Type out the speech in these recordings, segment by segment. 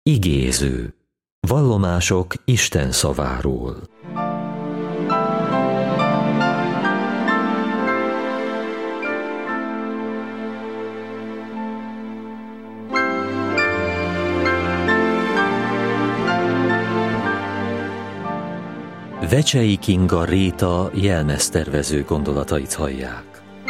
Igéző. Vallomások Isten szaváról. Vecsei Kinga Réta jelmeztervező gondolatait hallják.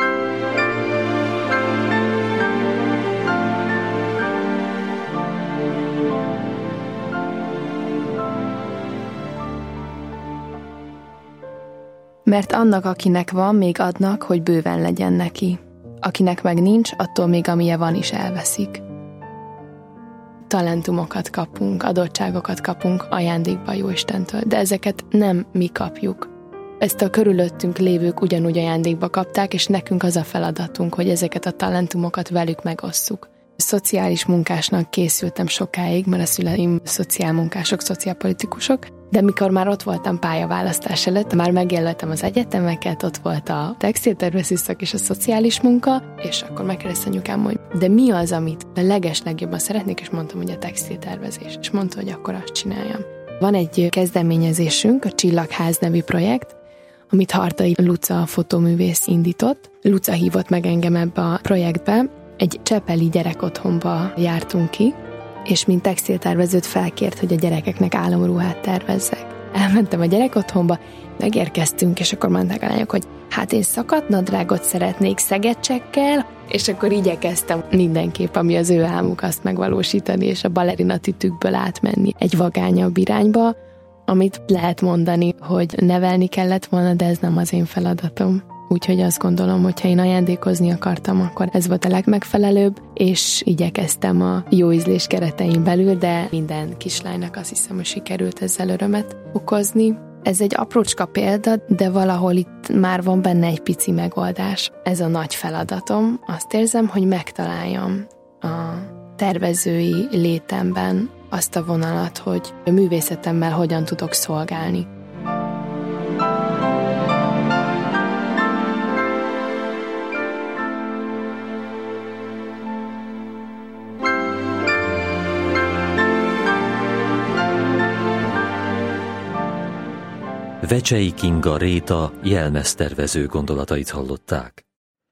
Mert annak, akinek van, még adnak, hogy bőven legyen neki. Akinek meg nincs, attól még amilyen van is elveszik. Talentumokat kapunk, adottságokat kapunk ajándékba Jóistentől, de ezeket nem mi kapjuk. Ezt a körülöttünk lévők ugyanúgy ajándékba kapták, és nekünk az a feladatunk, hogy ezeket a talentumokat velük megosszuk. Szociális munkásnak készültem sokáig, mert a szüleim szociálmunkások, szociálpolitikusok, de mikor már ott voltam pályaválasztás előtt, már megjelöltem az egyetemeket, ott volt a textiltervező szak és a szociális munka, és akkor megkérdezte anyukám, hogy de mi az, amit a legeslegjobban szeretnék, és mondtam, hogy a textiltervezés. És mondta, hogy akkor azt csináljam. Van egy kezdeményezésünk, a Csillagház nevű projekt, amit Hartai Luca fotóművész indított. Luca hívott meg engem ebbe a projektbe. Egy csepeli gyerekotthonba jártunk ki, és mint textiltervezőt felkért, hogy a gyerekeknek álomruhát tervezzek. Elmentem a gyerekotthonba, megérkeztünk, és akkor mondták a lányok, hogy hát én szakadt nadrágot szeretnék szegecsekkel, és akkor igyekeztem mindenképp, ami az ő álmuk, azt megvalósítani, és a balerina tütükből átmenni egy vagányabb irányba, amit lehet mondani, hogy nevelni kellett volna, de ez nem az én feladatom. Úgyhogy azt gondolom, hogy ha én ajándékozni akartam, akkor ez volt a legmegfelelőbb, és igyekeztem a jó ízlés keretein belül, de minden kislánynak azt hiszem, hogy sikerült ezzel örömet okozni. Ez egy aprócska példa, de valahol itt már van benne egy pici megoldás. Ez a nagy feladatom. Azt érzem, hogy megtaláljam a tervezői létemben azt a vonalat, hogy a művészetemmel hogyan tudok szolgálni. Vecsei Kinga Réta jelmeztervező gondolatait hallották.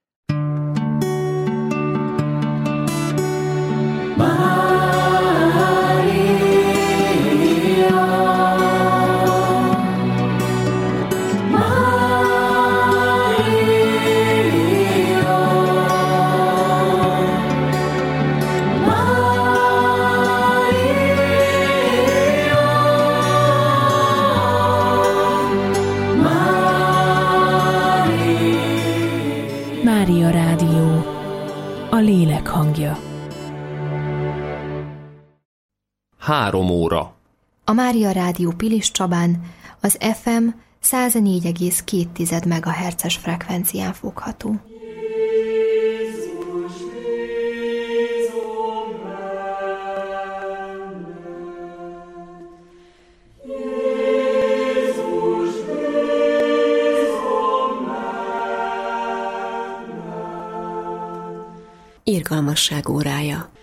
Mária Rádió, a lélek hangja. 3 óra. A Mária Rádió Pilis Csabán az FM 104,2 MHz-es frekvencián fogható. Irgalmasság órája.